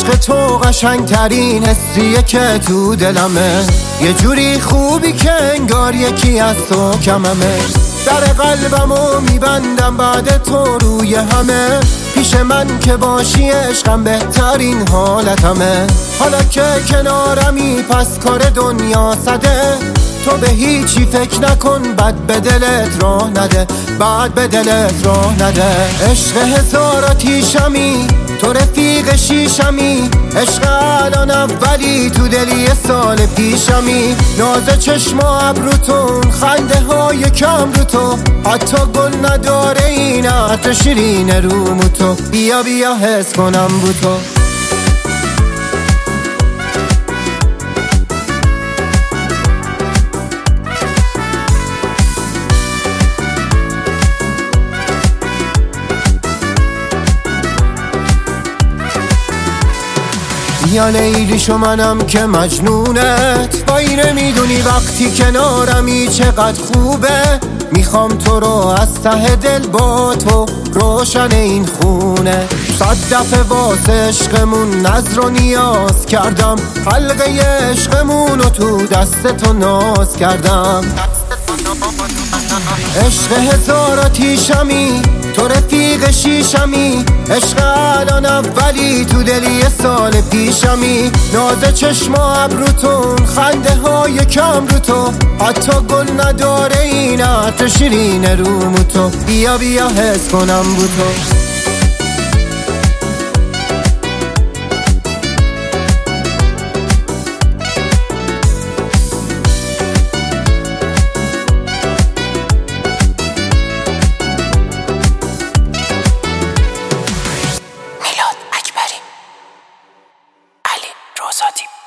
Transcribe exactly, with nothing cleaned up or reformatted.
عشق تو قشنگترین حسیه که تو دلمه، یه جوری خوبی که انگار یکی از تو کممه. در قلبمو میبندم بعد تو روی همه، پیش من که باشی عشقم بهترین حالتمه. حالا که کنارمی پس کار دنیا سده، تو به هیچی فکر نکن بد به دلت راه نده، بد به دلت راه نده. عشق هزار آتیشمی تو رفیق شیشمی، عشق الان اولی تو دلی سال پیشمی. ناز چشم و ابروتون خنده های کم رو تو، حتی گل نداره این عطر شیرین رومو تو. بیا بیا حس کنم بو تو. یا لیلیشو منم که مجنونت، وای نمیدونی وقتی کنارمی چقدر خوبه. میخوام تو رو از ته دل با تو روشن این خونه. صد دفعه واسه عشقمون نظر و نیاز کردم، حلقه عشقمونو تو دست تو ناز کردم. عشق هزار آتیشمی تو رفیق شیشمی، عشق الان اولی تو دلی سال پیشمی. ناز چشم و ابروتون خنده های کم رو تو، حتی گل نداره این عطر شیرین رومو تو. بیا بیا حس کنم بو تو. روزادی